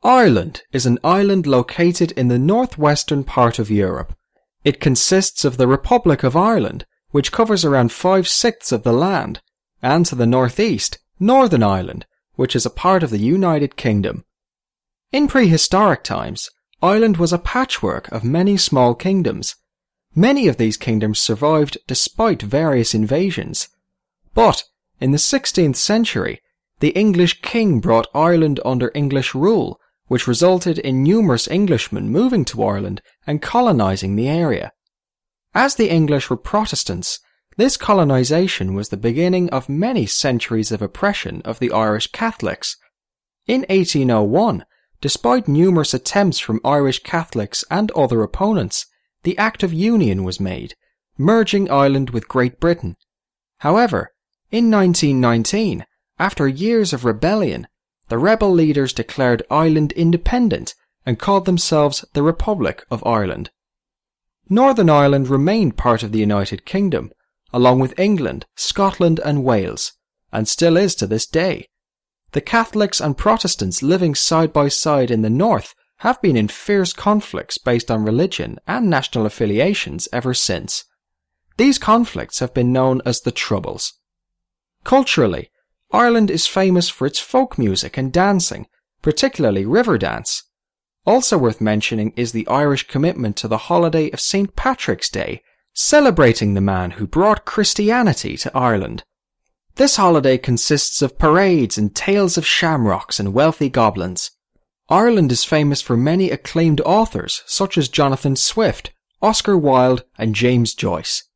Ireland is an island located in the northwestern part of Europe. It consists of the Republic of Ireland, which covers around 5/6 of the land, and to the northeast, Northern Ireland, which is a part of the United Kingdom. In prehistoric times, Ireland was a patchwork of many small kingdoms. Many of these kingdoms survived despite various invasions. But, in the 16th century, the English king brought Ireland under English rule, which resulted in numerous Englishmen moving to Ireland and colonising the area. As the English were Protestants, this colonisation was the beginning of many centuries of oppression of the Irish Catholics. In 1801, despite numerous attempts from Irish Catholics and other opponents, the Act of Union was made, merging Ireland with Great Britain. However, in 1919, after years of rebellion, the rebel leaders declared Ireland independent and called themselves the Republic of Ireland. Northern Ireland remained part of the United Kingdom, along with England, Scotland and Wales, and still is to this day. The Catholics and Protestants living side by side in the north have been in fierce conflicts based on religion and national affiliations ever since. These conflicts have been known as the Troubles. Culturally, Ireland is famous for its folk music and dancing, particularly river dance. Also worth mentioning is the Irish commitment to the holiday of St. Patrick's Day, celebrating the man who brought Christianity to Ireland. This holiday consists of parades and tales of shamrocks and wealthy goblins. Ireland is famous for many acclaimed authors such as Jonathan Swift, Oscar Wilde and James Joyce.